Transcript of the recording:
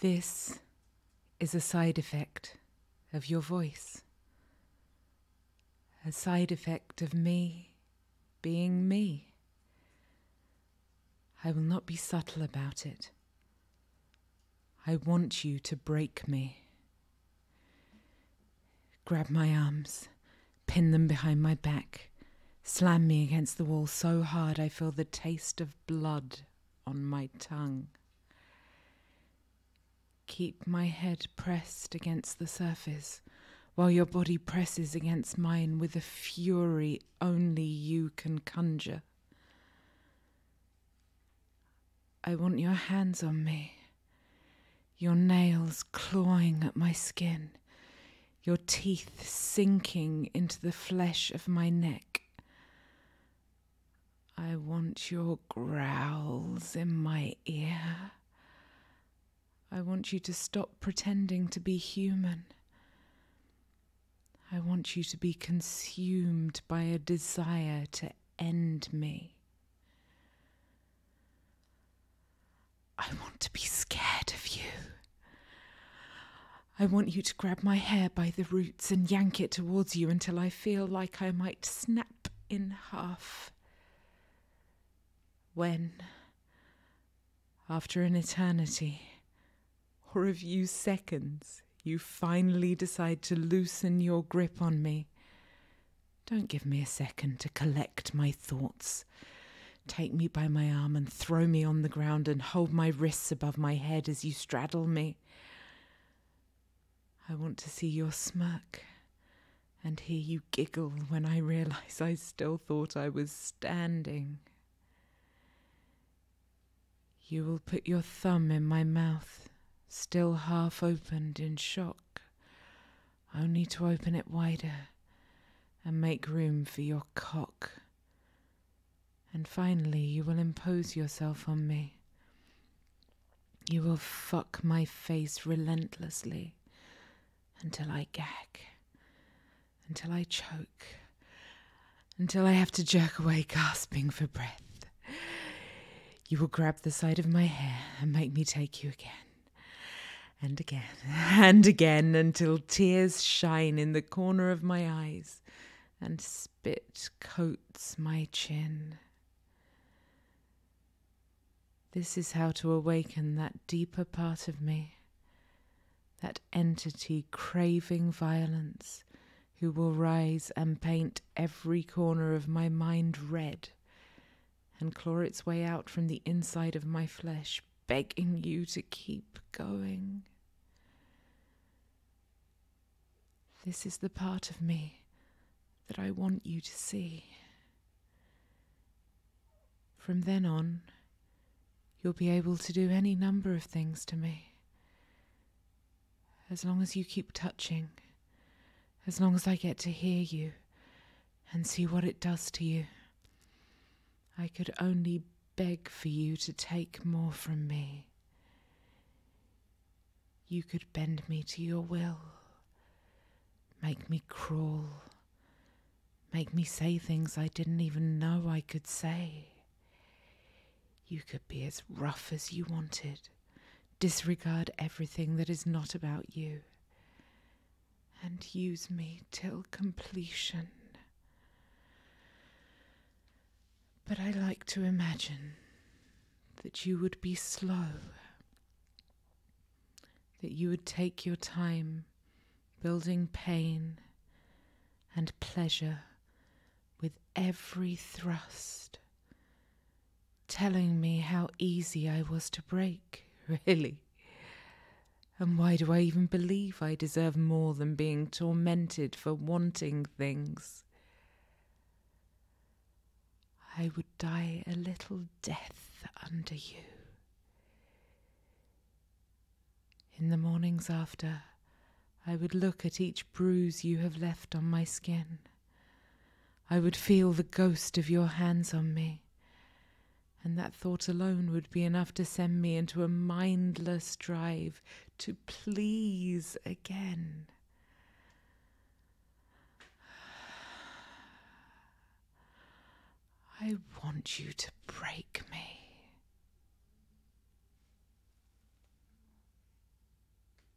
This is a side effect of your voice. A side effect of me being me. I will not be subtle about it. I want you to break me. Grab my arms, pin them behind my back, slam me against the wall so hard I feel the taste of blood on my tongue. Keep my head pressed against the surface while your body presses against mine with a fury only you can conjure. I want your hands on me, your nails clawing at my skin, your teeth sinking into the flesh of my neck. I want your growls in my ear. I want you to stop pretending to be human. I want you to be consumed by a desire to end me. I want to be scared of you. I want you to grab my hair by the roots and yank it towards you until I feel like I might snap in half. When, after an eternity, or a few seconds, you finally decide to loosen your grip on me, don't give me a second to collect my thoughts. Take me by my arm and throw me on the ground and hold my wrists above my head as you straddle me. I want to see your smirk and hear you giggle when I realize I still thought I was standing. You will put your thumb in my mouth, still half opened in shock, only to open it wider and make room for your cock. And finally you will impose yourself on me. You will fuck my face relentlessly until I gag, until I choke, until I have to jerk away gasping for breath. You will grab the side of my hair and make me take you again. And again, and again, until tears shine in the corner of my eyes and spit coats my chin. This is how to awaken that deeper part of me, that entity craving violence, who will rise and paint every corner of my mind red and claw its way out from the inside of my flesh, begging you to keep going. This is the part of me that I want you to see. From then on, you'll be able to do any number of things to me. As long as you keep touching, as long as I get to hear you and see what it does to you. I could only beg for you to take more from me. You could bend me to your will, make me crawl, make me say things I didn't even know I could say. You could be as rough as you wanted, disregard everything that is not about you, and use me till completion. But I like to imagine that you would be slow, that you would take your time building pain and pleasure with every thrust, telling me how easy I was to break, really. And why do I even believe I deserve more than being tormented for wanting things? I would die a little death under you. In the mornings after, I would look at each bruise you have left on my skin. I would feel the ghost of your hands on me, and that thought alone would be enough to send me into a mindless drive to please again. I want you to break me.